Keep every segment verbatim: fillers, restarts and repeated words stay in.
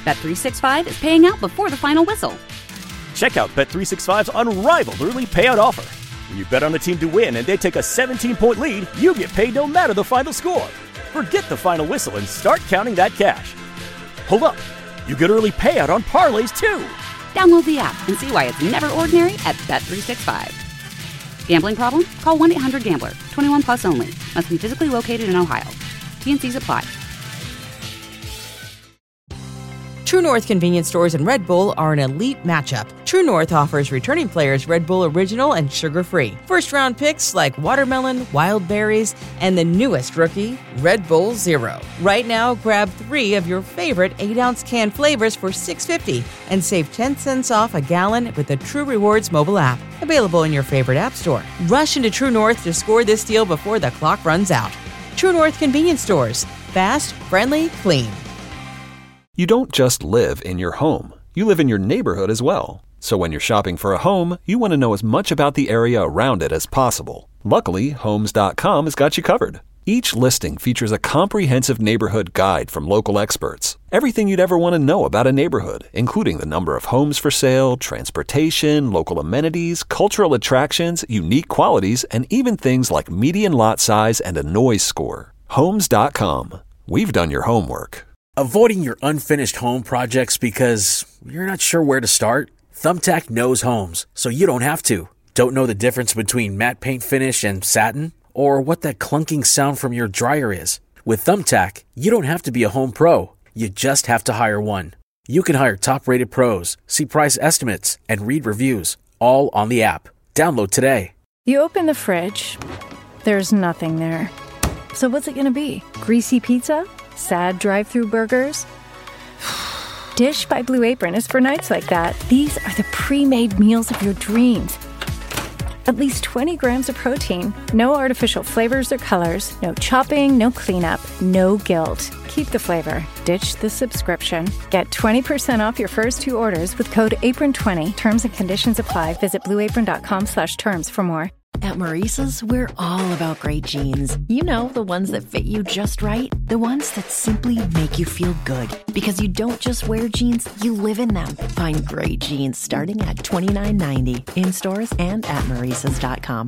Bet three sixty-five is paying out before the final whistle. Check out Bet three sixty-five's unrivaled early payout offer. When you bet on a team to win and they take a seventeen-point lead, you get paid no matter the final score. Forget the final whistle and start counting that cash. Hold up. You get early payout on parlays, too. Download the app and see why it's never ordinary at Bet three sixty-five. Gambling problem? Call one eight hundred gambler. twenty-one plus only. Must be physically located in Ohio. T N Cs apply. True North convenience stores and Red Bull are an elite matchup. True North offers returning players Red Bull Original and sugar-free. First-round picks like watermelon, wild berries, and the newest rookie, Red Bull Zero. Right now, grab three of your favorite eight-ounce can flavors for six dollars and fifty cents and save ten cents off a gallon with the True Rewards mobile app. Available in your favorite app store. Rush into True North to score this deal before the clock runs out. True North convenience stores. Fast, friendly, clean. You don't just live in your home. You live in your neighborhood as well. So when you're shopping for a home, you want to know as much about the area around it as possible. Luckily, Homes dot com has got you covered. Each listing features a comprehensive neighborhood guide from local experts. Everything you'd ever want to know about a neighborhood, including the number of homes for sale, transportation, local amenities, cultural attractions, unique qualities, and even things like median lot size and a noise score. Homes dot com. We've done your homework. Avoiding your unfinished home projects because you're not sure where to start? Thumbtack knows homes, so you don't have to. Don't know the difference between matte paint finish and satin? Or what that clunking sound from your dryer is? With Thumbtack, you don't have to be a home pro. You just have to hire one. You can hire top-rated pros, see price estimates, and read reviews, all on the app. Download today. You open the fridge. There's nothing there. So what's it going to be? Greasy pizza? Sad drive-through burgers? Dish by Blue Apron is for nights like that. These are the pre-made meals of your dreams. At least twenty grams of protein, no artificial flavors or colors, no chopping, no cleanup, no guilt. Keep the flavor. Ditch the subscription. Get twenty percent off your first two orders with code apron twenty. Terms and conditions apply. Visit blueapron.com slash terms for more. At Maurice's, we're all about great jeans. You know, the ones that fit you just right. The ones that simply make you feel good. Because you don't just wear jeans, you live in them. Find great jeans starting at twenty-nine ninety in stores and at maurices dot com.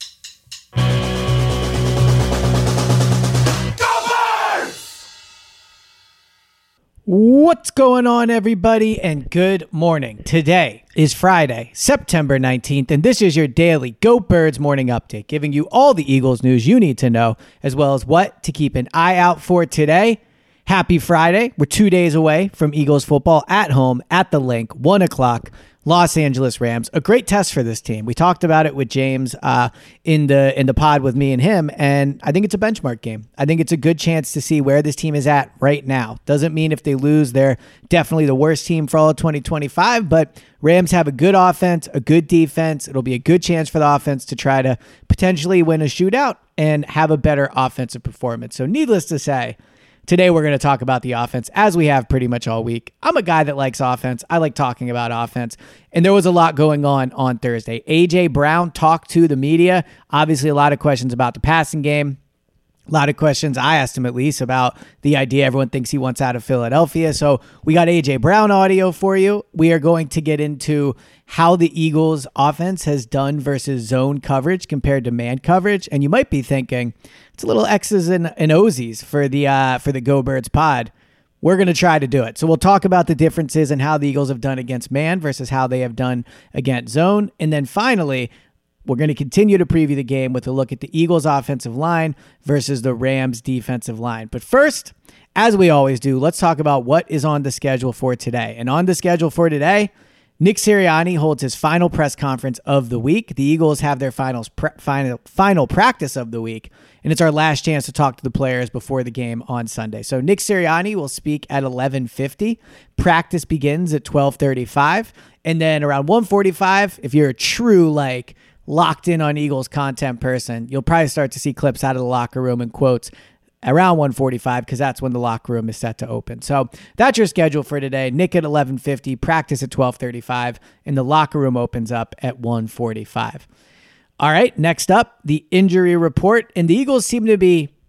What's going on, everybody, and good morning. Today is Friday, September nineteenth, and this is your daily Go Birds morning update, giving you all the Eagles news you need to know, as well as what to keep an eye out for today. Happy Friday. We're two days away from Eagles football at home at the Link, one o'clock. Los Angeles Rams, a great test for this team. We talked about it with James uh, in the in the pod with me and him, and I think it's a benchmark game. I think it's a good chance to see where this team is at right now. Doesn't mean if they lose, they're definitely the worst team for all of twenty twenty-five, but Rams have a good offense, a good defense. It'll be a good chance for the offense to try to potentially win a shootout and have a better offensive performance. So needless to say, today we're going to talk about the offense, as we have pretty much all week. I'm a guy that likes offense. I like talking about offense. And there was a lot going on on Thursday. A J. Brown talked to the media. Obviously, a lot of questions about the passing game. A lot of questions, I asked him at least, about the idea everyone thinks he wants out of Philadelphia. So we got A J. Brown audio for you. We are going to get into how the Eagles offense has done versus zone coverage compared to man coverage. And you might be thinking, it's a little X's and, and O's for the uh, for the Go Birds pod. We're going to try to do it. So we'll talk about the differences and how the Eagles have done against man versus how they have done against zone. And then finally, we're going to continue to preview the game with a look at the Eagles offensive line versus the Rams defensive line. But first, as we always do, let's talk about what is on the schedule for today. And on the schedule for today, Nick Sirianni holds his final press conference of the week. The Eagles have their finals pre- final, final practice of the week, and it's our last chance to talk to the players before the game on Sunday. So Nick Sirianni will speak at eleven fifty. Practice begins at twelve thirty-five, and then around one forty-five, if you're a true, like, locked in on Eagles content person, you'll probably start to see clips out of the locker room and quotes around one forty-five, because that's when the locker room is set to open. So that's your schedule for today. Nick at eleven fifty, practice at twelve thirty-five, and the locker room opens up at one forty-five. All right, next up, the injury report. And the Eagles seem to be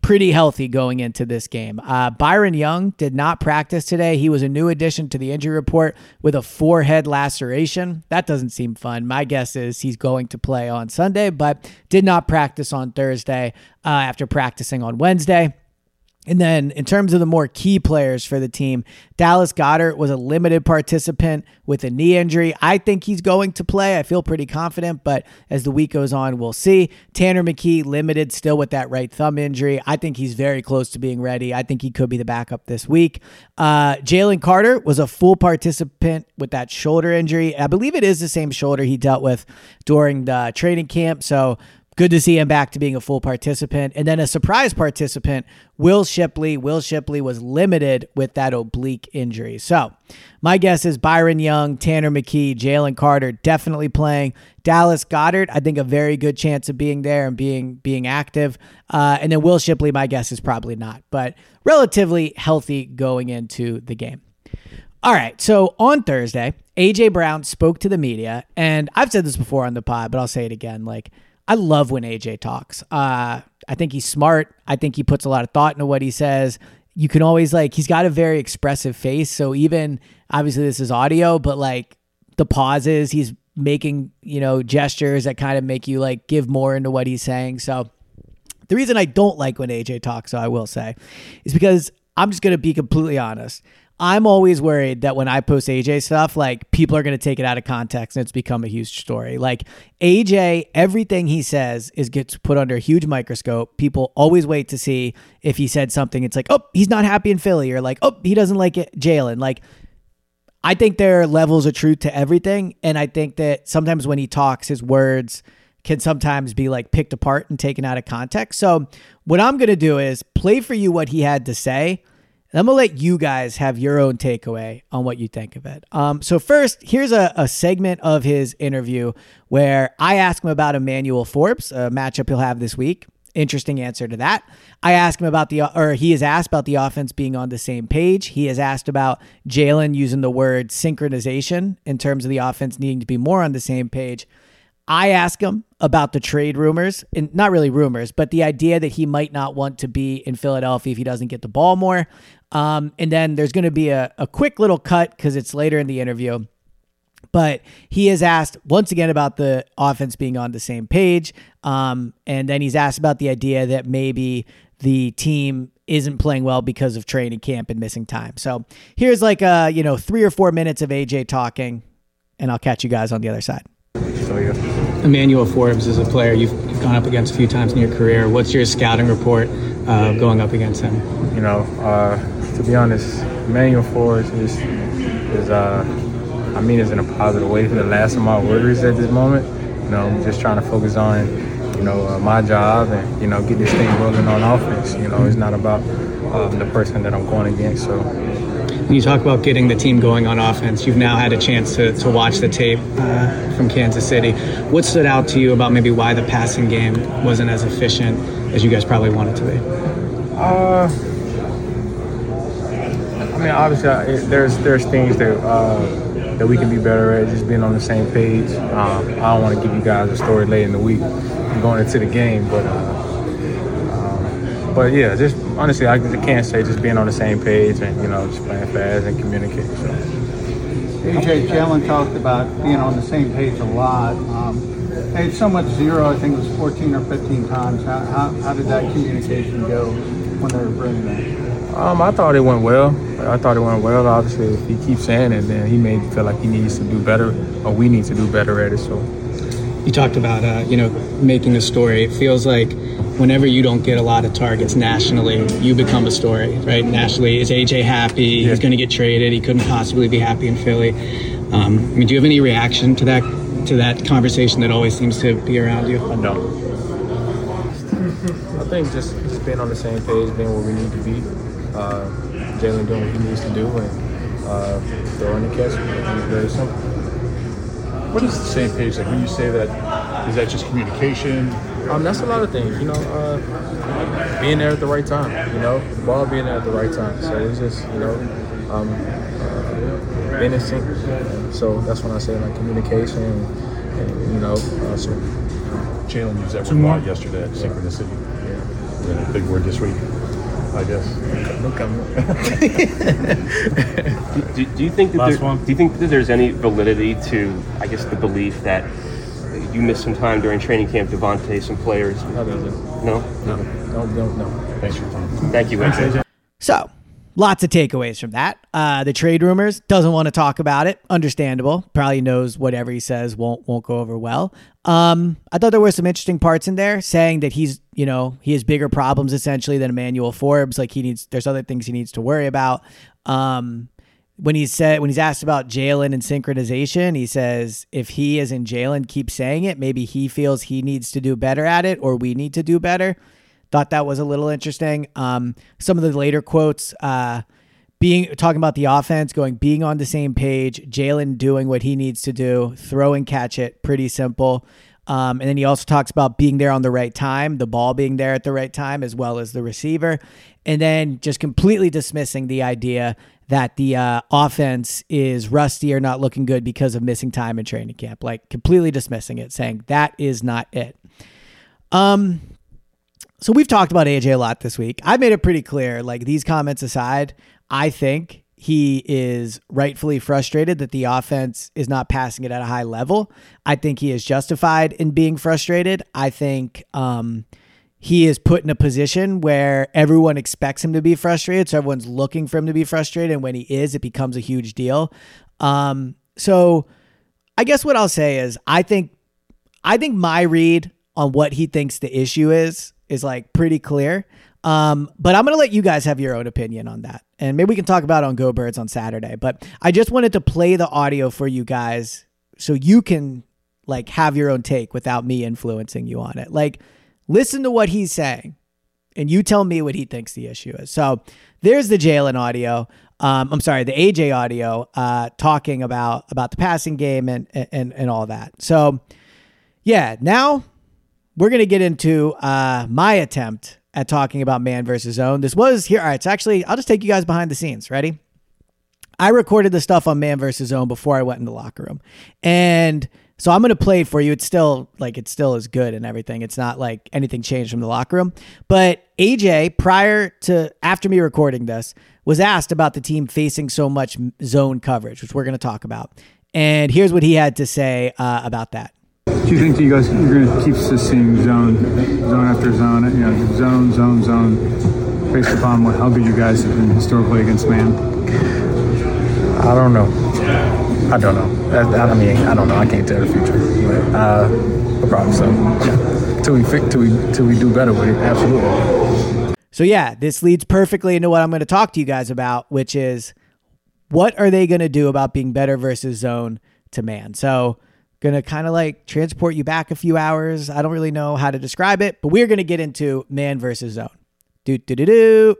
pretty healthy going into this game. Uh, Byron Young did not practice today. He was a new addition to the injury report with a forehead laceration. That doesn't seem fun. My guess is he's going to play on Sunday, but did not practice on Thursday uh, after practicing on Wednesday. And then in terms of the more key players for the team, Dallas Goedert was a limited participant with a knee injury. I think he's going to play. I feel pretty confident, but as the week goes on, we'll see. Tanner McKee limited still with that right thumb injury. I think he's very close to being ready. I think he could be the backup this week. Uh, Jalen Carter was a full participant with that shoulder injury. I believe it is the same shoulder he dealt with during the training camp. So good to see him back to being a full participant. And then a surprise participant, Will Shipley. Will Shipley was limited with that oblique injury. So my guess is Byron Young, Tanner McKee, Jalen Carter definitely playing. Dallas Goedert, I think a very good chance of being there and being being active. Uh, and then Will Shipley, my guess is probably not, but relatively healthy going into the game. All right, so on Thursday, A J Brown spoke to the media, and I've said this before on the pod, but I'll say it again. Like, I love when A J talks. Uh, I think he's smart. I think he puts a lot of thought into what he says. You can always, like, he's got a very expressive face. So even, obviously this is audio, but like the pauses, he's making, you know, gestures that kind of make you like give more into what he's saying. So the reason I don't like when A J talks, so I will say, is because I'm just going to be completely honest. I'm always worried that when I post A J stuff, like people are going to take it out of context and it's become a huge story. Like A J, everything he says is gets put under a huge microscope. People always wait to see if he said something. It's like, oh, he's not happy in Philly, or like, oh, he doesn't like it, Jalen. Like, I think there are levels of truth to everything. And I think that sometimes when he talks, his words can sometimes be like picked apart and taken out of context. So what I'm going to do is play for you what he had to say. I'm going to let you guys have your own takeaway on what you think of it. Um, so first, here's a, a segment of his interview where I ask him about Emmanuel Forbes, a matchup he'll have this week. Interesting answer to that. I ask him about the, or he is asked about the offense being on the same page. He is asked about Jalen using the word synchronization in terms of the offense needing to be more on the same page. I ask him about the trade rumors, and not really rumors, but the idea that he might not want to be in Philadelphia if he doesn't get the ball more. Um, and then there's going to be a, a quick little cut because it's later in the interview. But he is asked once again about the offense being on the same page. Um, and then he's asked about the idea that maybe the team isn't playing well because of training camp and missing time. So here's like, uh, you know, three or four minutes of A J talking, and I'll catch you guys on the other side. So, yeah. Emmanuel Forbes is a player you've gone up against a few times in your career. What's your scouting report uh, going up against him? You know, uh, to be honest, Emmanuel Forbes is, is uh, I mean it's in a positive way for the last of my words at this moment. You know, I'm just trying to focus on, you know, uh, my job and, you know, get this thing rolling on offense. You know, it's not about um, the person that I'm going against, so. When you talk about getting the team going on offense, you've now had a chance to, to watch the tape uh, from Kansas City. What stood out to you about maybe why the passing game wasn't as efficient as you guys probably want it to be? Uh, I mean, obviously, I, it, there's there's things that uh, that we can be better at, just being on the same page. Um, I don't want to give you guys a story late in the week going into the game, but uh, um, but yeah, just honestly, I can't say just being on the same page and, you know, just playing fast and communicating. So. A J, Jalen talked about being on the same page a lot. Um, they had so much zero, I think it was fourteen or fifteen times. How, how, how did that communication go when they were bringing that? Um, I thought it went well. I thought it went well. Obviously, if he keeps saying it, then he may feel like he needs to do better, or we need to do better at it. So, you talked about uh, you know, making a story. It feels like whenever you don't get a lot of targets nationally, you become a story, right? Nationally, is A J happy? Yeah. He's going to get traded. He couldn't possibly be happy in Philly. Um, I mean, do you have any reaction to that to that conversation that always seems to be around you? I don't. I think just, just being on the same page, being where we need to be. Uh, Jalen doing what he needs to do and uh, throwing the catch. I think it's very simple. What is the same page? Like when you say that, is that just communication? Um, that's a lot of things, you know, uh, being there at the right time, you know, the ball being there at the right time. So it's just, you know, um, uh, being in sync. So that's when I say like communication and, and you know, uh, so. Jalen used that word a lot yesterday, synchronicity. Yeah. a big word this week, I guess. No comment. do, do you think that Last there, one. do you think that there's any validity to, I guess, the belief that you missed some time during training camp, Devontae, some players? No, there isn't. No? No. No, no, no. Thanks for your time. Thank you, A J. So, lots of takeaways from that. Uh, the trade rumors, doesn't want to talk about it. Understandable. Probably knows whatever he says won't won't go over well. Um, I thought there were some interesting parts in there, saying that he's, you know, he has bigger problems essentially than Emmanuel Forbes. Like he needs, there's other things he needs to worry about. Um, when he said, when he's asked about Jalen and synchronization, he says if he, as in Jalen, keeps saying it, maybe he feels he needs to do better at it, or we need to do better. Thought that was a little interesting. Um, some of the later quotes, uh, being talking about the offense, going being on the same page, Jalen doing what he needs to do, throw and catch it, pretty simple. Um, and then he also talks about being there on the right time, the ball being there at the right time, as well as the receiver. And then just completely dismissing the idea that the uh, offense is rusty or not looking good because of missing time in training camp. Like completely dismissing it, saying that is not it. Um. So we've talked about A J a lot this week. I've made it pretty clear, like these comments aside, I think he is rightfully frustrated that the offense is not passing it at a high level. I think he is justified in being frustrated. I think um, he is put in a position where everyone expects him to be frustrated. So everyone's looking for him to be frustrated. And when he is, it becomes a huge deal. Um, so I guess what I'll say is I think, I think my read on what he thinks the issue is, is like pretty clear. Um, but I'm going to let you guys have your own opinion on that. And maybe we can talk about it on Go Birds on Saturday. But I just wanted to play the audio for you guys so you can like have your own take without me influencing you on it. Like listen to what he's saying and you tell me what he thinks the issue is. So there's the Jalen audio. Um, I'm sorry, the A J audio, uh, talking about, about the passing game and, and, and all that. So yeah, now we're going to get into uh, my attempt at talking about man versus zone. This was here. All right. So actually, I'll just take you guys behind the scenes. Ready? I recorded the stuff on man versus zone before I went in the locker room. And so I'm going to play it for you. It's still like, it still is good and everything. It's not like anything changed from the locker room. But A J, prior to, after me recording this, was asked about the team facing so much zone coverage, which we're going to talk about. And here's what he had to say uh, about that. Do you think that you guys you're going to keep seeing zone, zone after zone, you know, zone, zone, zone, based upon what how good you guys have been historically against man? I don't know. I don't know. I, I mean, I don't know. I can't tell the future. Uh, no problem. So, yeah. Till we fix, till we, till we do better with it. Absolutely. So yeah, this leads perfectly into what I'm going to talk to you guys about, which is what are they going to do about being better versus zone to man? So. Going to kind of like transport you back a few hours. I don't really know how to describe it, but we're going to get into man versus zone. Do, do, do, do.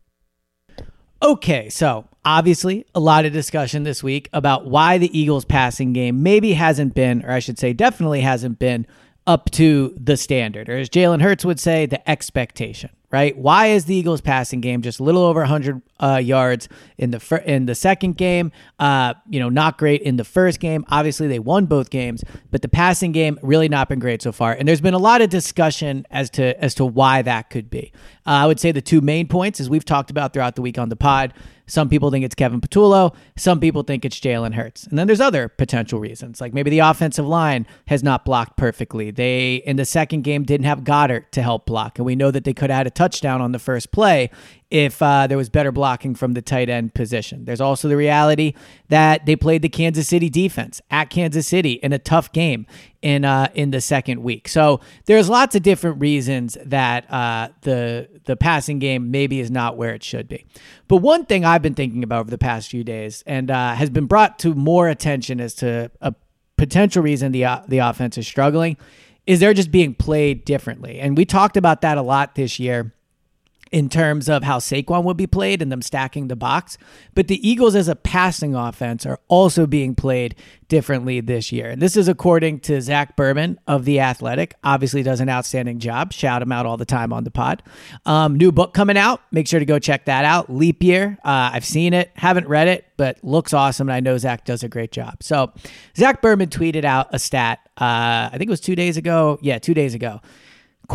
Okay, so obviously a lot of discussion this week about why the Eagles passing game maybe hasn't been, or I should say definitely hasn't been up to the standard, or as Jalen Hurts would say, the expectation, right? Why is the Eagles passing game just a little over one hundred uh, yards in the fir- in the second game? Uh, you know, not great in the first game. Obviously, they won both games, but the passing game really not been great so far. And there's been a lot of discussion as to as to why that could be. Uh, I would say the two main points, as we've talked about throughout the week on the pod. Some people think it's Kevin Patullo. Some people think it's Jalen Hurts. And then there's other potential reasons, like maybe the offensive line has not blocked perfectly. They, in the second game, didn't have Goddard to help block. And we know that they could have had a touchdown on the first play if uh, there was better blocking from the tight end position. There's also the reality that they played the Kansas City defense at Kansas City in a tough game in uh, in the second week. So there's lots of different reasons that uh, the the passing game maybe is not where it should be. But one thing I've been thinking about over the past few days and uh, has been brought to more attention as to a potential reason the uh, the offense is struggling is they're just being played differently. And we talked about that a lot this year in terms of how Saquon would be played and them stacking the box. But the Eagles as a passing offense are also being played differently this year. And this is according to Zach Berman of The Athletic. Obviously does an outstanding job. Shout him out all the time on the pod. Um, new book coming out. Make sure to go check that out. Leap Year. Uh, I've seen it. Haven't read it, but looks awesome. And I know Zach does a great job. So Zach Berman tweeted out a stat. Uh, I think it was two days ago. Yeah, two days ago. Quote,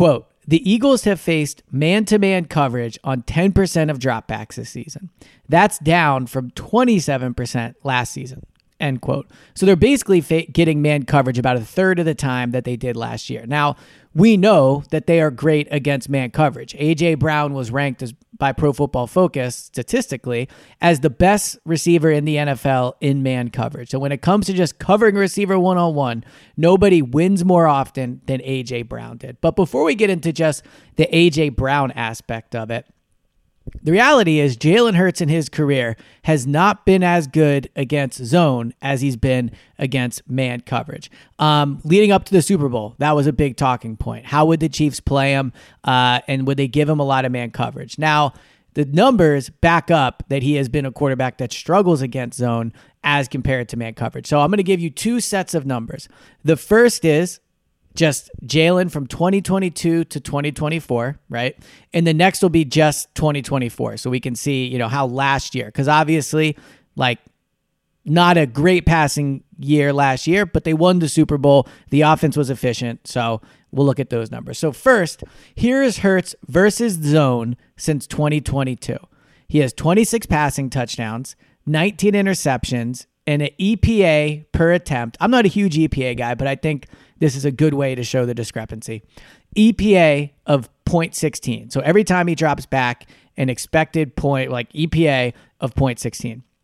the Eagles have faced man-to-man coverage on ten percent of dropbacks this season. That's down from twenty-seven percent last season, end quote. So they're basically fa- getting man coverage about a third of the time that they did last year. Now, we know that they are great against man coverage. A J. Brown was ranked as by Pro Football Focus statistically as the best receiver in the N F L in man coverage. So when it comes to just covering a receiver one-on-one, nobody wins more often than A J. Brown did. But before we get into just the A J. Brown aspect of it, the reality is Jalen Hurts in his career has not been as good against zone as he's been against man coverage. Um, leading up to the Super Bowl, that was a big talking point. How would the Chiefs play him, uh, and would they give him a lot of man coverage? Now, the numbers back up that he has been a quarterback that struggles against zone as compared to man coverage. So I'm going to give you two sets of numbers. The first is just Jalen from twenty twenty-two to twenty twenty-four, right? And the next will be just twenty twenty-four. So we can see, you know, how last year, because obviously, like, not a great passing year last year, but they won the Super Bowl. The offense was efficient. So we'll look at those numbers. So first, here is Hurts versus zone since twenty twenty-two. He has twenty-six passing touchdowns, nineteen interceptions, and an E P A per attempt. I'm not a huge E P A guy, but I think this is a good way to show the discrepancy. E P A of zero point one six. So every time he drops back, an expected point, like E P A of zero point one six.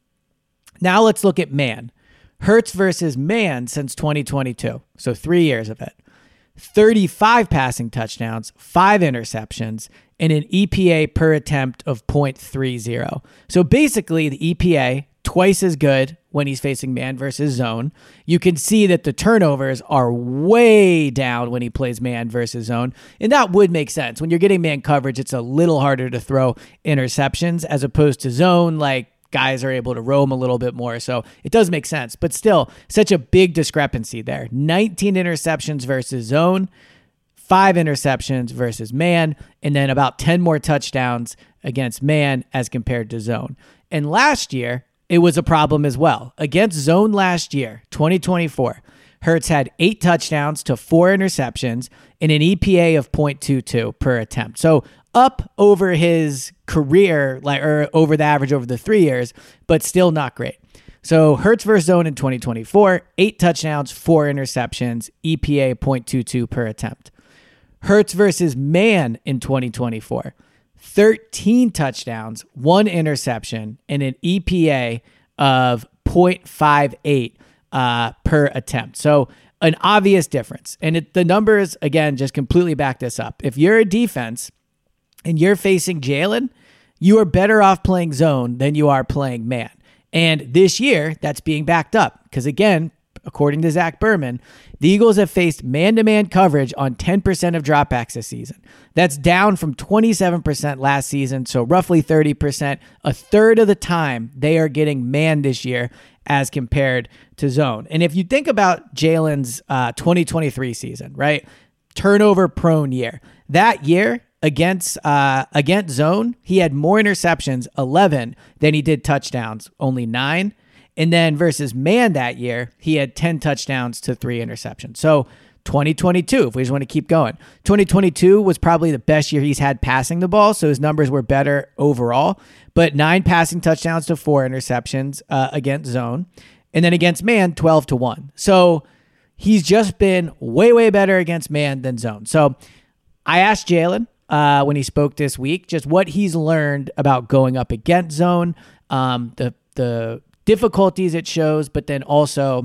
Now let's look at man. Hurts versus man since twenty twenty-two. So three years of it. thirty-five passing touchdowns, five interceptions, and an E P A per attempt of zero point three zero. So basically the E P A, twice as good when he's facing man versus zone. You can see that the turnovers are way down when he plays man versus zone. And that would make sense. When you're getting man coverage, it's a little harder to throw interceptions as opposed to zone. Like, guys are able to roam a little bit more. So it does make sense. But still, such a big discrepancy there. nineteen interceptions versus zone, five interceptions versus man, and then about ten more touchdowns against man as compared to zone. And last year, it was a problem as well. Against zone last year, twenty twenty-four, Hurts had eight touchdowns to four interceptions and an E P A of zero point two two per attempt. So up over his career, like or over the average over the three years, but still not great. So Hurts versus zone in twenty twenty-four, eight touchdowns, four interceptions, E P A zero point two two per attempt. Hurts versus man in twenty twenty-four. thirteen touchdowns, one interception, and an E P A of zero point five eight uh, per attempt. So an obvious difference. And it, the numbers, again, just completely back this up. If you're a defense and you're facing Jalen, you are better off playing zone than you are playing man. And this year, that's being backed up. Because again, according to Zach Berman, the Eagles have faced man-to-man coverage on ten percent of dropbacks this season. That's down from twenty-seven percent last season, so roughly thirty percent. A third of the time they are getting man this year as compared to zone. And if you think about Jalen's uh, twenty twenty-three season, right? Turnover-prone year. That year, against uh, against zone, he had more interceptions, eleven, than he did touchdowns, only nine. And then versus man that year, he had ten touchdowns to three interceptions. So twenty twenty-two, if we just want to keep going, twenty twenty-two was probably the best year he's had passing the ball. So his numbers were better overall, but nine passing touchdowns to four interceptions uh, against zone. And then against man, twelve to one. So he's just been way, way better against man than zone. So I asked Jalen uh, when he spoke this week, just what he's learned about going up against zone, um, the, the, difficulties it shows, but then also,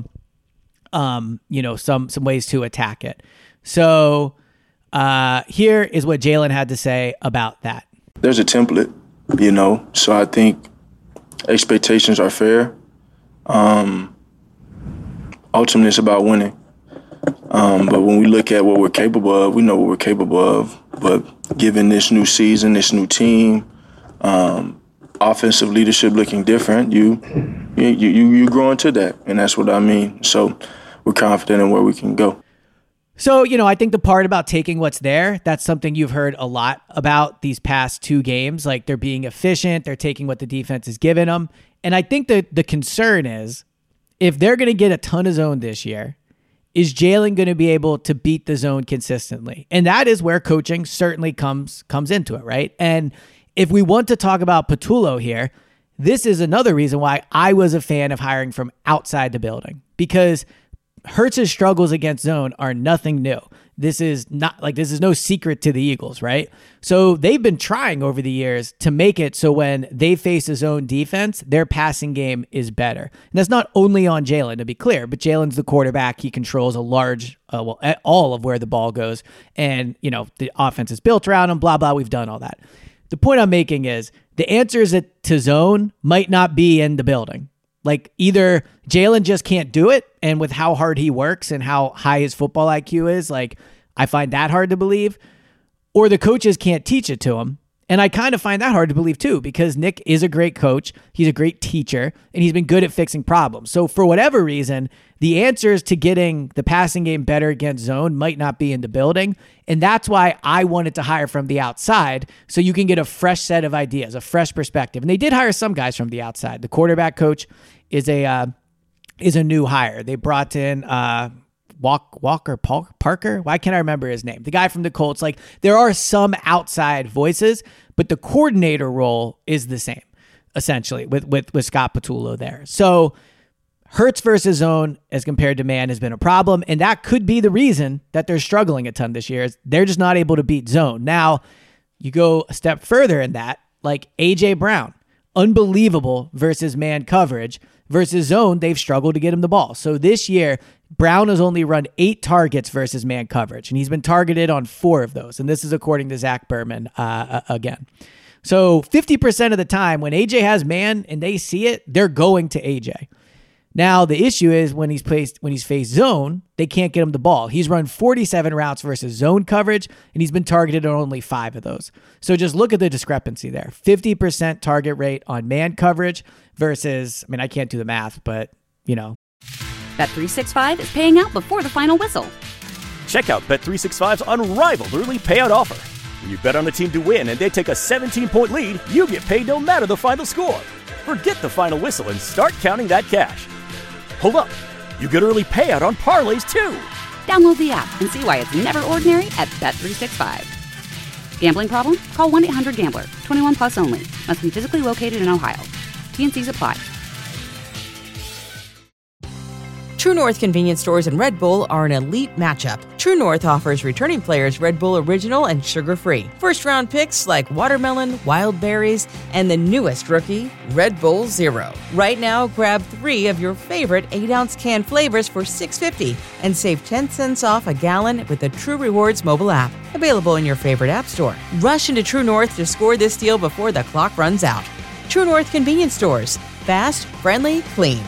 um, you know, some some ways to attack it. So uh, here is what Jalen had to say about that. There's a template, you know, so I think expectations are fair. Um, ultimately, it's about winning. Um, but when we look at what we're capable of, we know what we're capable of. But given this new season, this new team, um, offensive leadership looking different, you you you you grow into that, and that's what I mean. So we're confident in where we can go. So, you know, I think the part about taking what's there, that's something you've heard a lot about these past two games. Like, they're being efficient, they're taking what the defense is giving them. And I think that the concern is if they're going to get a ton of zone this year, is Jalen going to be able to beat the zone consistently? And that is where coaching certainly comes comes into it, right? And if we want to talk about Patullo here, this is another reason why I was a fan of hiring from outside the building, because Hurts's struggles against zone are nothing new. This is not like this is no secret to the Eagles, right? So they've been trying over the years to make it so when they face a zone defense, their passing game is better. And that's not only on Jalen, to be clear, but Jalen's the quarterback. He controls a large, uh, well, all of where the ball goes. And, you know, the offense is built around him, blah, blah. We've done all that. The point I'm making is the answers to zone might not be in the building. Like either Jalen just can't do it, and with how hard he works and how high his football I Q is, like I find that hard to believe, or the coaches can't teach it to him. And I kind of find that hard to believe too, because Nick is a great coach. He's a great teacher, and he's been good at fixing problems. So for whatever reason, the answers to getting the passing game better against zone might not be in the building. And that's why I wanted to hire from the outside, so you can get a fresh set of ideas, a fresh perspective. And they did hire some guys from the outside. The quarterback coach is a uh, is a new hire. They brought in uh, Walk, Walker Parker. Why can't I remember his name? The guy from the Colts. Like, there are some outside voices, but the coordinator role is the same, essentially, with with, with Scott Patullo there. So Hurts versus zone as compared to man has been a problem, and that could be the reason that they're struggling a ton this year. Is they're just not able to beat zone. Now, you go a step further in that, like A J Brown, unbelievable versus man coverage. Versus zone, they've struggled to get him the ball. So this year, Brown has only run eight targets versus man coverage, and he's been targeted on four of those. And this is according to Zach Berman uh, again. So fifty percent of the time when A J has man and they see it, they're going to A J. Now, the issue is when he's placed, when he's faced zone, they can't get him the ball. He's run forty-seven routes versus zone coverage, and he's been targeted on only five of those. So just look at the discrepancy there. fifty percent target rate on man coverage versus, I mean, I can't do the math, but, you know. Bet three sixty-five is paying out before the final whistle. Check out Bet three sixty-five's unrivaled early payout offer. When you bet on a team to win and they take a seventeen-point lead, you get paid no matter the final score. Forget the final whistle and start counting that cash. Hold up, you get early payout on parlays too. Download the app and see why it's never ordinary at Bet three sixty-five. Gambling problem? Call one eight hundred gambler. twenty-one plus only. Must be physically located in Ohio. T N Cs apply. True North convenience stores and Red Bull are an elite matchup. True North offers returning players Red Bull Original and sugar-free. First-round picks like watermelon, wild berries, and the newest rookie, Red Bull Zero. Right now, grab three of your favorite eight-ounce can flavors for six dollars and fifty cents and save ten cents off a gallon with the True Rewards mobile app. Available in your favorite app store. Rush into True North to score this deal before the clock runs out. True North convenience stores. Fast, friendly, clean.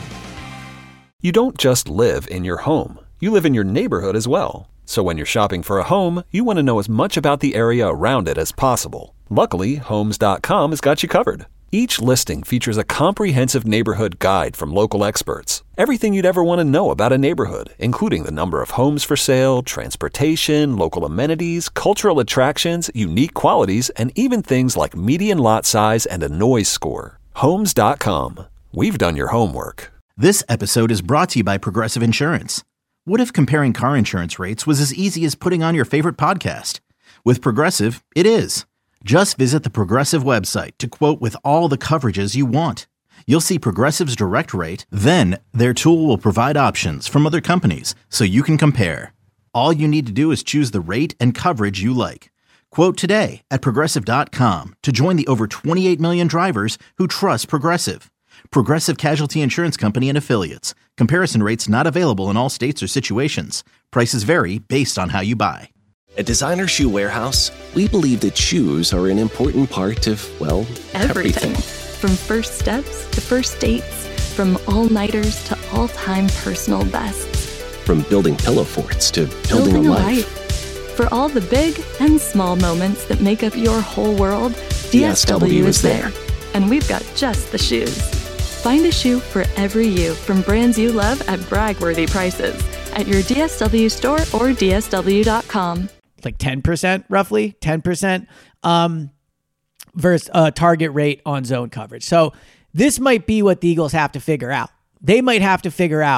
You don't just live in your home. You live in your neighborhood as well. So when you're shopping for a home, you want to know as much about the area around it as possible. Luckily, Homes dot com has got you covered. Each listing features a comprehensive neighborhood guide from local experts. Everything you'd ever want to know about a neighborhood, including the number of homes for sale, transportation, local amenities, cultural attractions, unique qualities, and even things like median lot size and a noise score. Homes dot com. We've done your homework. This episode is brought to you by Progressive Insurance. What if comparing car insurance rates was as easy as putting on your favorite podcast? With Progressive, it is. Just visit the Progressive website to quote with all the coverages you want. You'll see Progressive's direct rate, then their tool will provide options from other companies so you can compare. All you need to do is choose the rate and coverage you like. Quote today at Progressive dot com to join the over twenty-eight million drivers who trust Progressive. Progressive Casualty Insurance Company and Affiliates. Comparison rates not available in all states or situations. Prices vary based on how you buy. At Designer Shoe Warehouse, we believe that shoes are an important part of, well, everything. everything. From first steps to first dates, from all-nighters to all-time personal bests. From building pillow forts to building, building a, a life. life. For all the big and small moments that make up your whole world, D S W, D S W is there. And we've got just the shoes. Find a shoe for every you from brands you love at brag-worthy prices at your D S W store or D S W dot com. Like ten percent, roughly ten percent um, versus uh, target rate on zone coverage. So this might be what the Eagles have to figure out. They might have to figure out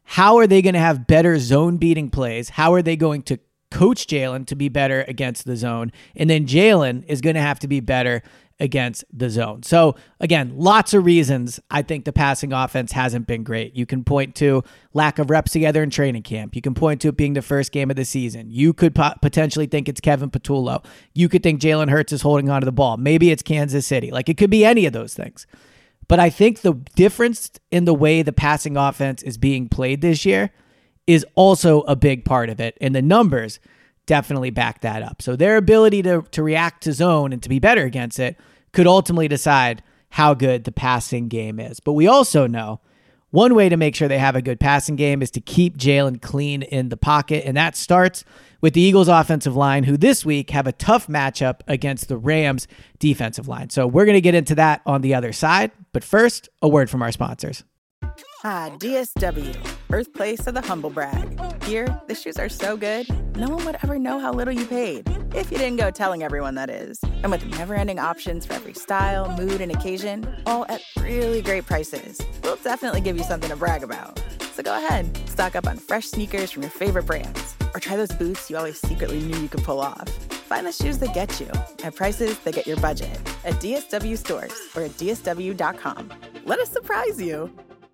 how are they going to have better zone beating plays? How are they going to coach Jalen to be better against the zone? And then Jalen is going to have to be better against the zone. So again, lots of reasons I think the passing offense hasn't been great. You can point to lack of reps together in training camp. You can point to it being the first game of the season. You could po- potentially think it's Kevin Patullo. You could think Jalen Hurts is holding onto the ball. Maybe it's Kansas City. Like, it could be any of those things. But I think the difference in the way the passing offense is being played this year is also a big part of it. And the numbers definitely back that up. So their ability to, to react to zone and to be better against it could ultimately decide how good the passing game is. But we also know one way to make sure they have a good passing game is to keep Jalen clean in the pocket. And that starts with the Eagles offensive line, who this week have a tough matchup against the Rams defensive line. So we're going to get into that on the other side. But first, a word from our sponsors. Ah, D S W, birthplace of the humble brag. Here, the shoes are so good, no one would ever know how little you paid. If you didn't go telling everyone, that is. And with never-ending options for every style, mood, and occasion, all at really great prices, we'll definitely give you something to brag about. So go ahead, stock up on fresh sneakers from your favorite brands, or try those boots you always secretly knew you could pull off. Find the shoes that get you at prices that get your budget at D S W stores or at D S W dot com. Let us surprise you.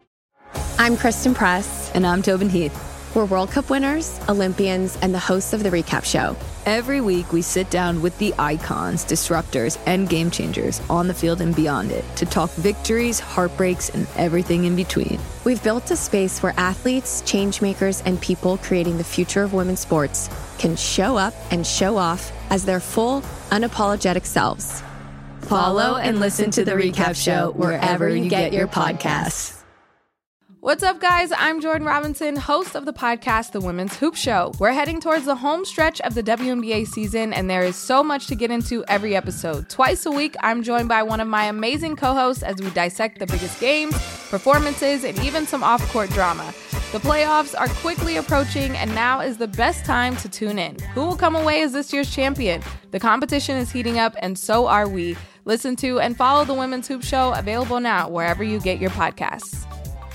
I'm Kristen Press. And I'm Tobin Heath. We're World Cup winners, Olympians, and the hosts of the Recap Show. Every week, we sit down with the icons, disruptors, and game changers on the field and beyond it to talk victories, heartbreaks, and everything in between. We've built a space where athletes, change makers, and people creating the future of women's sports can show up and show off as their full, unapologetic selves. Follow and listen to the Recap Show wherever you get your podcasts. What's up, guys? I'm Jordan Robinson, host of the podcast, The Women's Hoop Show. We're heading towards the home stretch of the W N B A season, and there is so much to get into every episode. Twice a week, I'm joined by one of my amazing co-hosts as we dissect the biggest games, performances, and even some off-court drama. The playoffs are quickly approaching, and now is the best time to tune in. Who will come away as this year's champion? The competition is heating up, and so are we. Listen to and follow The Women's Hoop Show, available now wherever you get your podcasts.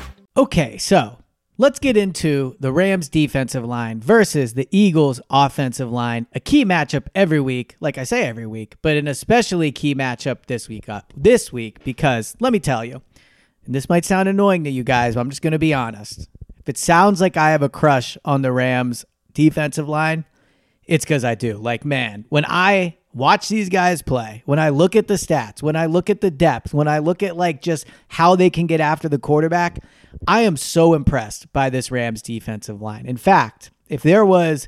Okay, so let's get into the Rams defensive line versus the Eagles offensive line. A key matchup every week, like I say every week, but an especially key matchup this week up this week because let me tell you, and this might sound annoying to you guys, but I'm just going to be honest. If it sounds like I have a crush on the Rams defensive line, it's because I do. Like, man, when I watch these guys play, when I look at the stats, when I look at the depth, when I look at like just how they can get after the quarterback, I am so impressed by this Rams defensive line. In fact, if there was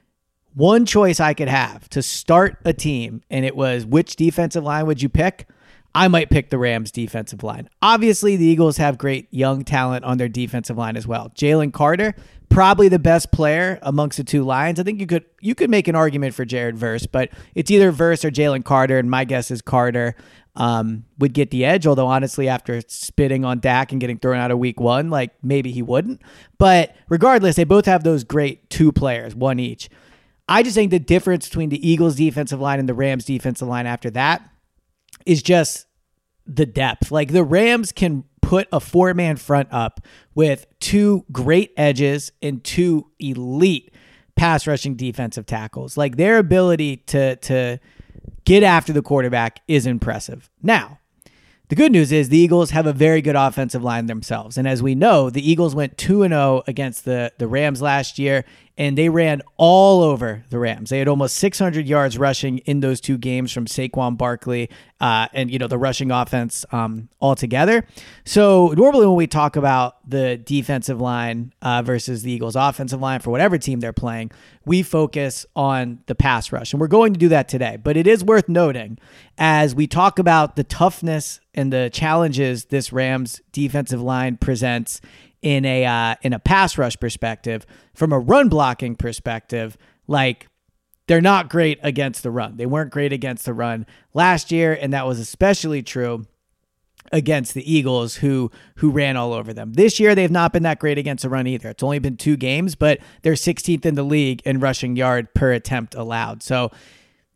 one choice I could have to start a team and it was which defensive line would you pick, I might pick the Rams defensive line. Obviously, the Eagles have great young talent on their defensive line as well. Jalen Carter, probably the best player amongst the two lines. I think you could you could make an argument for Jared Verse, but it's either Verse or Jalen Carter, and my guess is Carter um, would get the edge, although honestly, after spitting on Dak and getting thrown out of week one, like maybe he wouldn't. But regardless, they both have those great two players, one each. I just think the difference between the Eagles defensive line and the Rams defensive line after that is just the depth. Like the Rams can put a four-man front up with two great edges and two elite pass rushing defensive tackles. Like their ability to to get after the quarterback is impressive. Now, the good news is the Eagles have a very good offensive line themselves. And as we know, the Eagles went two and oh against the, the Rams last year, and they ran all over the Rams. They had almost six hundred yards rushing in those two games from Saquon Barkley uh, and, you know, the rushing offense um, altogether. So normally when we talk about the defensive line uh, versus the Eagles offensive line for whatever team they're playing, we focus on the pass rush. And we're going to do that today. But it is worth noting as we talk about the toughness and the challenges this Rams defensive line presents in a uh, in a pass rush perspective, from a run blocking perspective, like they're not great against the run. They weren't great against the run last year, and that was especially true against the Eagles, who who ran all over them. This year, they've not been that great against the run either. It's only been two games, but they're sixteenth in the league in rushing yard per attempt allowed. So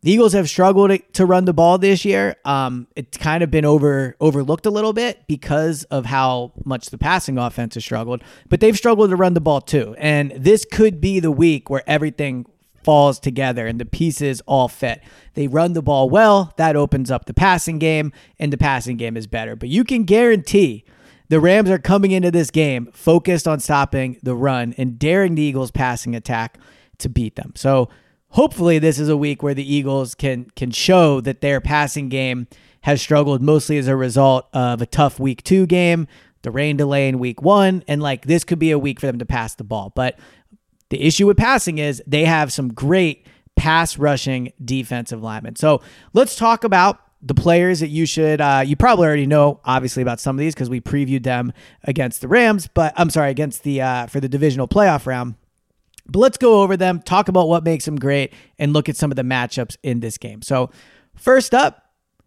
the Eagles have struggled to run the ball this year. Um, it's kind of been over overlooked a little bit because of how much the passing offense has struggled, but they've struggled to run the ball too. And this could be the week where everything falls together and the pieces all fit. They run the ball well, that opens up the passing game, and the passing game is better. But you can guarantee the Rams are coming into this game focused on stopping the run and daring the Eagles' passing attack to beat them. So hopefully this is a week where the Eagles can can show that their passing game has struggled mostly as a result of a tough week two game, the rain delay in week one, and like this could be a week for them to pass the ball. But the issue with passing is they have some great pass rushing defensive linemen. So let's talk about the players that you should, uh, you probably already know, obviously, about some of these because we previewed them against the Rams, but I'm sorry, against the, uh, for the divisional playoff round. But let's go over them, talk about what makes them great, and look at some of the matchups in this game. So first up,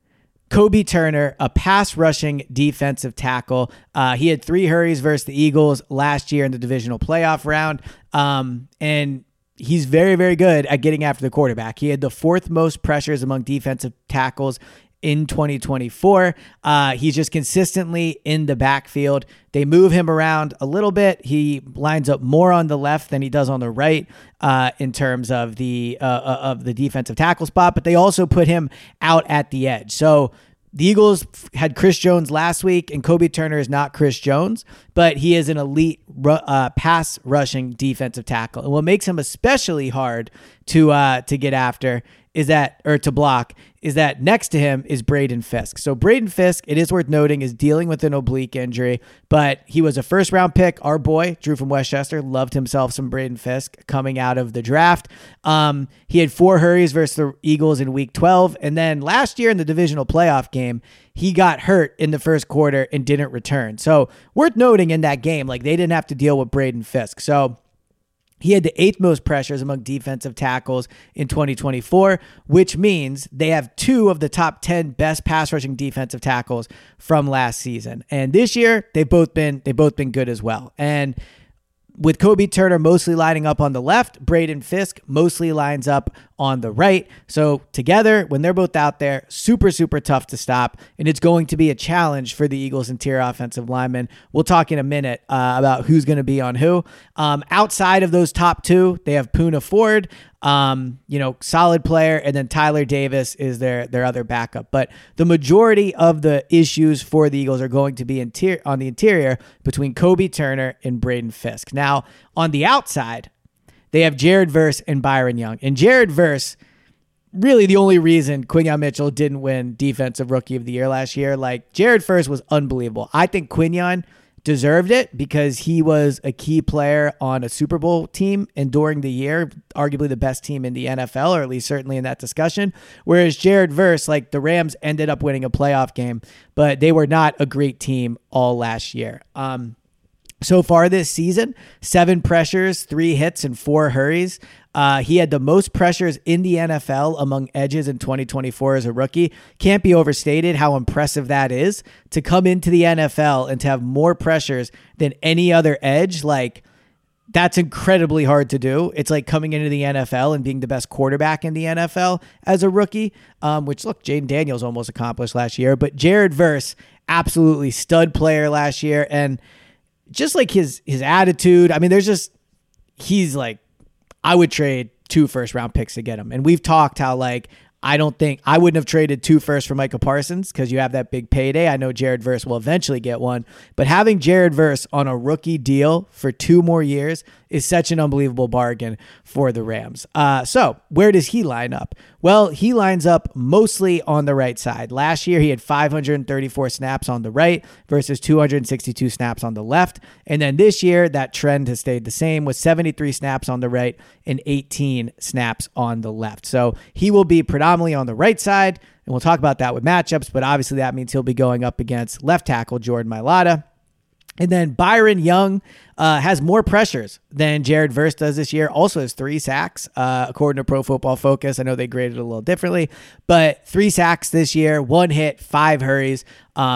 Kobe Turner, a pass rushing defensive tackle. Uh, he had three hurries versus the Eagles last year in the divisional playoff round. Um, and he's very, very good at getting after the quarterback. He had the fourth most pressures among defensive tackles in twenty twenty-four. Uh, he's just consistently in the backfield. They move him around a little bit. He lines up more on the left than he does on the right uh, in terms of the uh, of the defensive tackle spot, but they also put him out at the edge. So the Eagles had Chris Jones last week, and Kobe Turner is not Chris Jones, but he is an elite uh, pass rushing defensive tackle. And what makes him especially hard to uh, to get after is that, or to block, is that next to him is Braden Fisk. So Braden Fisk, it is worth noting, is dealing with an oblique injury, but he was a first round pick. Our boy, Drew from Westchester, loved himself some Braden Fisk coming out of the draft. Um, he had four hurries versus the Eagles in week twelve. And then last year in the divisional playoff game, he got hurt in the first quarter and didn't return. So worth noting in that game, like they didn't have to deal with Braden Fisk. So he had the eighth most pressures among defensive tackles in twenty twenty-four, which means they have two of the top ten best pass rushing defensive tackles from last season. And this year, they've both been they've both been good as well. And with Kobe Turner mostly lining up on the left, Braden Fisk mostly lines up on the right. So together, when they're both out there, super, super tough to stop. And it's going to be a challenge for the Eagles' interior offensive linemen. We'll talk in a minute uh, about who's going to be on who. Um, outside of those top two, they have Poona Ford, um, you know, solid player, and then Tyler Davis is their their other backup. But the majority of the issues for the Eagles are going to be interior on the interior between Kobe Turner and Braden Fisk. Now, on the outside, they have Jared Verse and Byron Young. And Jared Verse, really the only reason Quinyon Mitchell didn't win Defensive Rookie of the Year last year. Like, Jared Verse was unbelievable. I think Quinyon deserved it because he was a key player on a Super Bowl team and during the year, arguably the best team in the N F L, or at least certainly in that discussion. Whereas Jared Verse, like the Rams ended up winning a playoff game, but they were not a great team all last year. Um, So far this season, seven pressures, three hits, and four hurries. Uh, he had the most pressures in the N F L among edges in twenty twenty-four as a rookie. Can't be overstated how impressive that is to come into the N F L and to have more pressures than any other edge. Like, that's incredibly hard to do. It's like coming into the N F L and being the best quarterback in the N F L as a rookie, um, which, look, Jaden Daniels almost accomplished last year. But Jared Verse, absolutely stud player last year. And just like his his attitude, I mean, there's just, he's like, I would trade two first round picks to get him. And we've talked how, like, I don't think, I wouldn't have traded two first for Micah Parsons because you have that big payday. I know Jared Verse will eventually get one, but having Jared Verse on a rookie deal for two more years is such an unbelievable bargain for the Rams. Uh, so where does he line up? Well, he lines up mostly on the right side. Last year, he had five hundred thirty-four snaps on the right versus two hundred sixty-two snaps on the left. And then this year, that trend has stayed the same with seventy-three snaps on the right and eighteen snaps on the left. So he will be predominantly on the right side, and we'll talk about that with matchups, but obviously that means he'll be going up against left tackle Jordan Mailata. And then Byron Young uh, has more pressures than Jared Verse does this year. Also has three sacks, uh, according to Pro Football Focus. I know they graded it a little differently, but three sacks this year, one hit, five hurries. Um,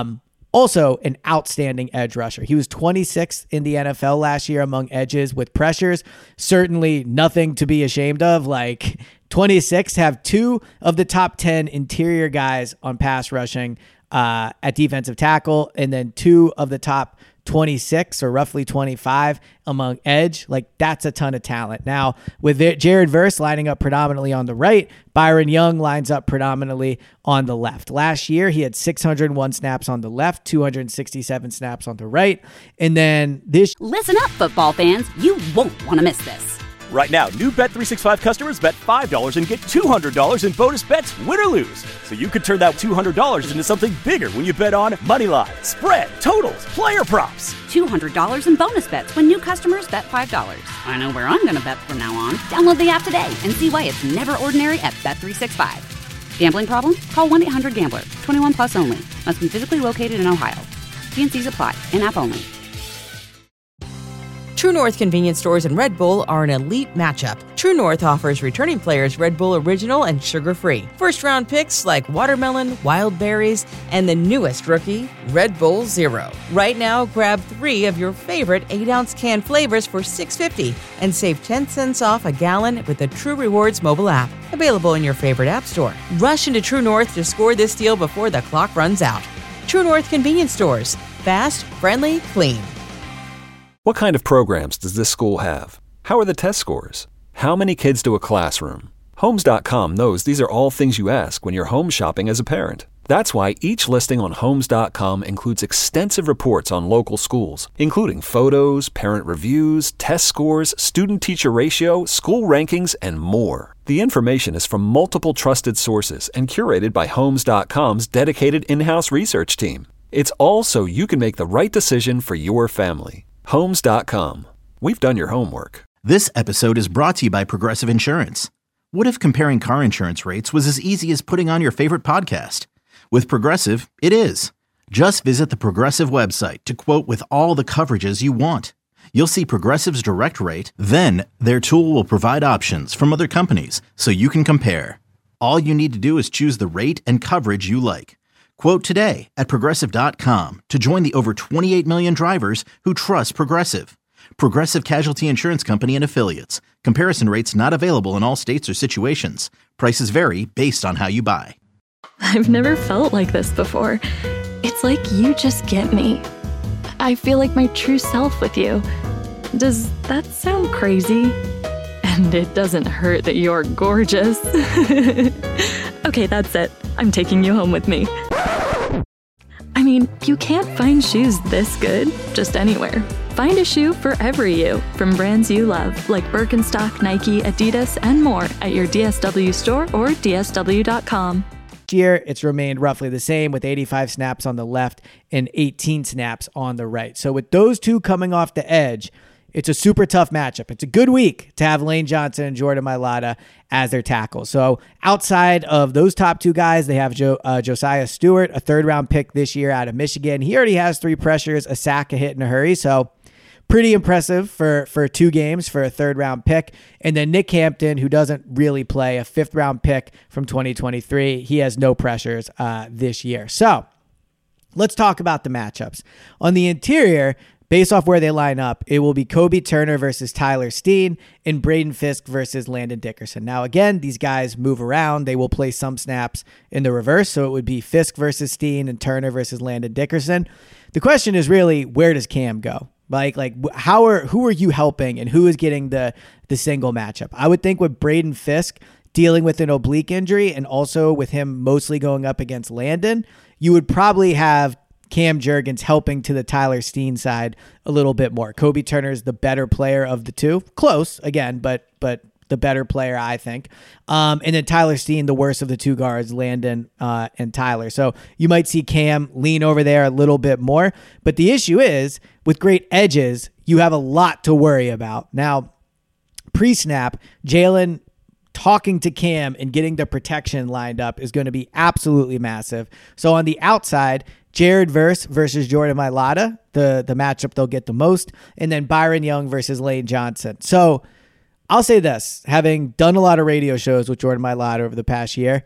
Also an outstanding edge rusher. He was twenty-sixth in the N F L last year among edges with pressures. Certainly nothing to be ashamed of. Like twenty-six, have two of the top ten interior guys on pass rushing uh, at defensive tackle, and then two of the top twenty-six or roughly twenty-five among edge. Like that's a ton of talent. Now with Jared Verse lining up predominantly on the right, Byron Young lines up predominantly on the left. Last year he had six hundred one snaps on the left, two hundred sixty-seven snaps on the right. And then this Listen up, football fans. You won't want to miss this. Right now, new Bet three sixty-five customers bet five dollars and get two hundred dollars in bonus bets, win or lose. So you could turn that two hundred dollars into something bigger when you bet on moneyline, spread, totals, player props. two hundred dollars in bonus bets when new customers bet five dollars. I know where I'm going to bet from now on. Download the app today and see why it's never ordinary at Bet three sixty-five. Gambling problem? Call one eight hundred gambler. twenty-one plus only. Must be physically located in Ohio. T and C's apply. In-app only. True North convenience stores and Red Bull are an elite matchup. True North offers returning players Red Bull Original and sugar-free. First-round picks like watermelon, wild berries, and the newest rookie, Red Bull Zero. Right now, grab three of your favorite eight ounce can flavors for six dollars and fifty cents and save ten cents off a gallon with the True Rewards mobile app. Available in your favorite app store. Rush into True North to score this deal before the clock runs out. True North convenience stores. Fast, friendly, clean. What kind of programs does this school have? How are the test scores? How many kids do a classroom? Homes dot com knows these are all things you ask when you're home shopping as a parent. That's why each listing on Homes dot com includes extensive reports on local schools, including photos, parent reviews, test scores, student-teacher ratio, school rankings, and more. The information is from multiple trusted sources and curated by Homes dot com's dedicated in-house research team. It's all so you can make the right decision for your family. Homes dot com. We've done your homework. This episode is brought to you by Progressive Insurance. What if comparing car insurance rates was as easy as putting on your favorite podcast? With Progressive, it is. Just visit the Progressive website to quote with all the coverages you want. You'll see Progressive's direct rate, then their tool will provide options from other companies so you can compare. All you need to do is choose the rate and coverage you like. Quote today at Progressive dot com to join the over twenty-eight million drivers who trust Progressive. Progressive Casualty Insurance Company and Affiliates. Comparison rates not available in all states or situations. Prices vary based on how you buy. I've never felt like this before. It's like you just get me. I feel like my true self with you. Does that sound crazy? And it doesn't hurt that you're gorgeous. Okay, that's it. I'm taking you home with me. I mean, you can't find shoes this good just anywhere. Find a shoe for every you from brands you love, like Birkenstock, Nike, Adidas, and more at your D S W store or D S W dot com. Year, it's remained roughly the same with eighty-five snaps on the left and eighteen snaps on the right. So with those two coming off the edge, it's a super tough matchup. It's a good week to have Lane Johnson and Jordan Mailata as their tackles. So outside of those top two guys, they have jo- uh, Josiah Stewart, a third-round pick this year out of Michigan. He already has three pressures, a sack, a hit, and a hurry. So pretty impressive for, for two games for a third-round pick. And then Nick Hampton, who doesn't really play, a fifth-round pick from twenty twenty-three. He has no pressures uh, this year. So let's talk about the matchups. On the interior, based off where they line up, it will be Kobe Turner versus Tyler Steen and Braden Fisk versus Landon Dickerson. Now, again, these guys move around. They will play some snaps in the reverse, so it would be Fisk versus Steen and Turner versus Landon Dickerson. The question is really, where does Cam go? Like, like how are who are you helping and who is getting the the single matchup? I would think with Braden Fisk dealing with an oblique injury and also with him mostly going up against Landon, you would probably have Cam Jurgens helping to the Tyler Steen side a little bit more. Kobe Turner is the better player of the two. Close, again, but but the better player, I think. Um, and then Tyler Steen, the worst of the two guards, Landon uh, and Tyler. So you might see Cam lean over there a little bit more. But the issue is, with great edges, you have a lot to worry about. Now, pre-snap, Jalen talking to Cam and getting the protection lined up is going to be absolutely massive. So on the outside, Jared Verse versus Jordan Mailata, the, the matchup they'll get the most, and then Byron Young versus Lane Johnson. So I'll say this, having done a lot of radio shows with Jordan Mailata over the past year,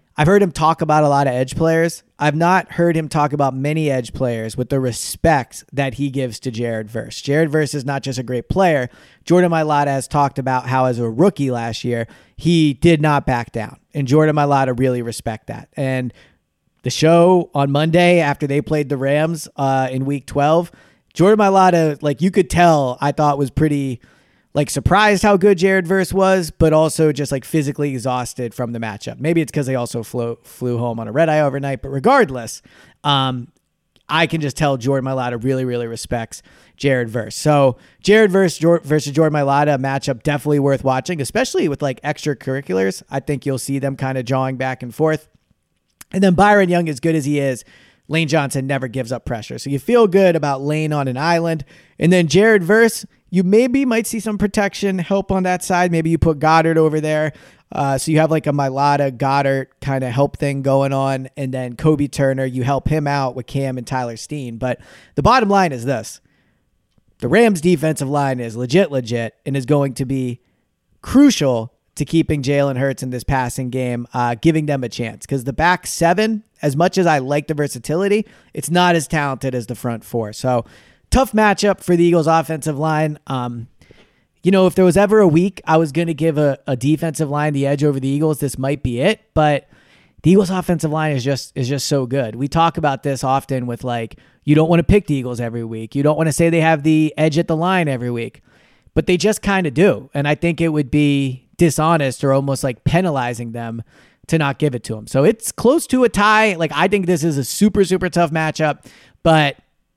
I've heard him talk about a lot of edge players. I've not heard him talk about many edge players with the respect that he gives to Jared Verse. Jared Verse is not just a great player. Jordan Mailata has talked about how as a rookie last year, he did not back down. And Jordan Mailata really respect that. And the show on Monday after they played the Rams uh, in week twelve, Jordan Mailata, like you could tell, I thought was pretty like surprised how good Jared Verse was, but also just like physically exhausted from the matchup. Maybe it's because they also flew flew home on a red eye overnight, but regardless, um, I can just tell Jordan Mailata really, really respects Jared Verse. So Jared Verse versus Jordan Mailata, a matchup definitely worth watching, especially with like extracurriculars. I think you'll see them kind of jawing back and forth. And then Byron Young, as good as he is, Lane Johnson never gives up pressure. So you feel good about Lane on an island. And then Jared Verse, you maybe might see some protection help on that side. Maybe you put Goddard over there. Uh, so you have like a Mailata Goddard kind of help thing going on. And then Kobe Turner, you help him out with Cam and Tyler Steen. But the bottom line is this. The Rams defensive line is legit, legit, and is going to be crucial to keeping Jalen Hurts in this passing game, uh, giving them a chance. Because the back seven, as much as I like the versatility, it's not as talented as the front four. So tough matchup for the Eagles offensive line. Um, you know, if there was ever a week I was going to give a, a defensive line the edge over the Eagles, this might be it. But the Eagles offensive line is just is just so good. We talk about this often with like, you don't want to pick the Eagles every week. You don't want to say they have the edge at the line every week. But they just kind of do. And I think it would be dishonest or almost like penalizing them to not give it to them. So it's close to a tie. Like, I think this is a super, super tough matchup, but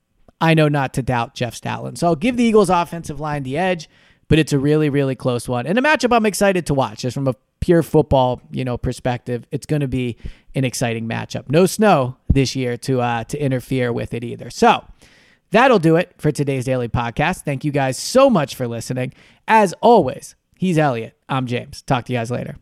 I know not to doubt Jeff Stoutland. So I'll give the Eagles offensive line the edge, but it's a really, really close one. And a matchup I'm excited to watch just from a pure football, you know, perspective. It's going to be an exciting matchup. No snow this year to, uh, to interfere with it either. So that'll do it for today's daily podcast. Thank you guys so much for listening. As always, he's Elliot. I'm James. Talk to you guys later.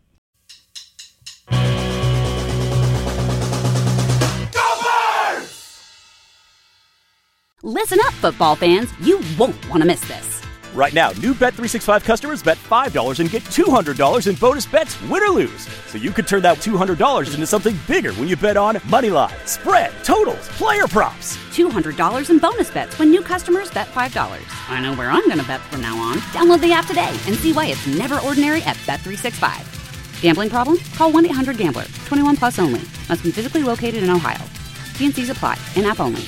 Listen up, football fans. You won't want to miss this. Right now, new Bet three sixty-five customers bet five dollars and get two hundred dollars in bonus bets, win or lose. So you could turn that two hundred dollars into something bigger when you bet on moneyline, spread, totals, player props. two hundred dollars in bonus bets when new customers bet five dollars. I know where I'm going to bet from now on. Download the app today and see why it's never ordinary at Bet three sixty-five. Gambling problem? Call one eight hundred gambler. twenty-one plus only. Must be physically located in Ohio. T and C's apply. In-app only.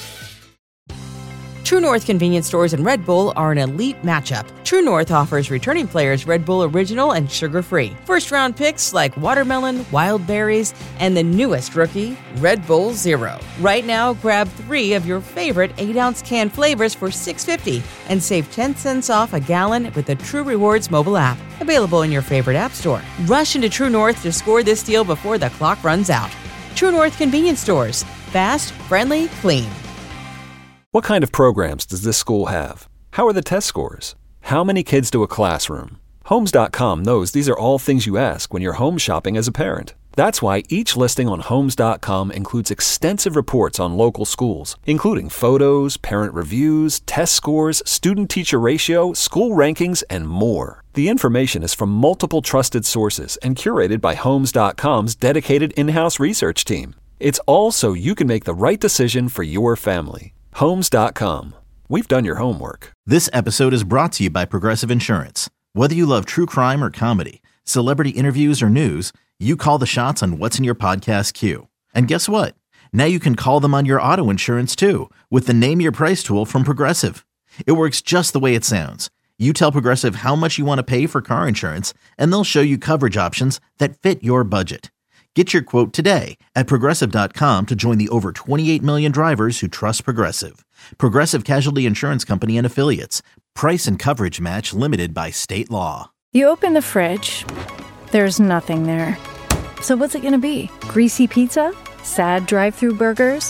True North convenience stores and Red Bull are an elite matchup. True North offers returning players Red Bull Original and sugar-free. First-round picks like watermelon, wild berries, and the newest rookie, Red Bull Zero. Right now, grab three of your favorite eight-ounce can flavors for six dollars and fifty cents and save ten cents off a gallon with the True Rewards mobile app. Available in your favorite app store. Rush into True North to score this deal before the clock runs out. True North convenience stores. Fast, friendly, clean. What kind of programs does this school have? How are the test scores? How many kids do a classroom? Homes dot com knows these are all things you ask when you're home shopping as a parent. That's why each listing on Homes dot com includes extensive reports on local schools, including photos, parent reviews, test scores, student-teacher ratio, school rankings, and more. The information is from multiple trusted sources and curated by Homes dot com's dedicated in-house research team. It's all so you can make the right decision for your family. Homes dot com. We've done your homework. This episode is brought to you by Progressive Insurance. Whether you love true crime or comedy, celebrity interviews or news, you call the shots on what's in your podcast queue. And guess what? Now you can call them on your auto insurance too with the Name Your Price tool from Progressive. It works just the way it sounds. You tell Progressive how much you want to pay for car insurance, and they'll show you coverage options that fit your budget. Get your quote today at Progressive dot com to join the over twenty-eight million drivers who trust Progressive. Progressive Casualty Insurance Company and Affiliates. Price and coverage match limited by state law. You open the fridge. There's nothing there. So what's it going to be? Greasy pizza? Sad drive-thru burgers?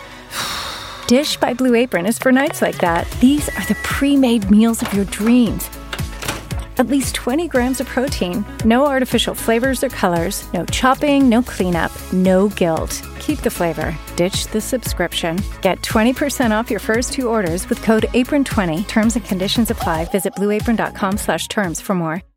Dish by Blue Apron is for nights like that. These are the pre-made meals of your dreams. At least twenty grams of protein, no artificial flavors or colors, no chopping, no cleanup, no guilt. Keep the flavor. Ditch the subscription. Get twenty percent off your first two orders with code apron twenty. Terms and conditions apply. Visit blue apron dot com slash terms for more.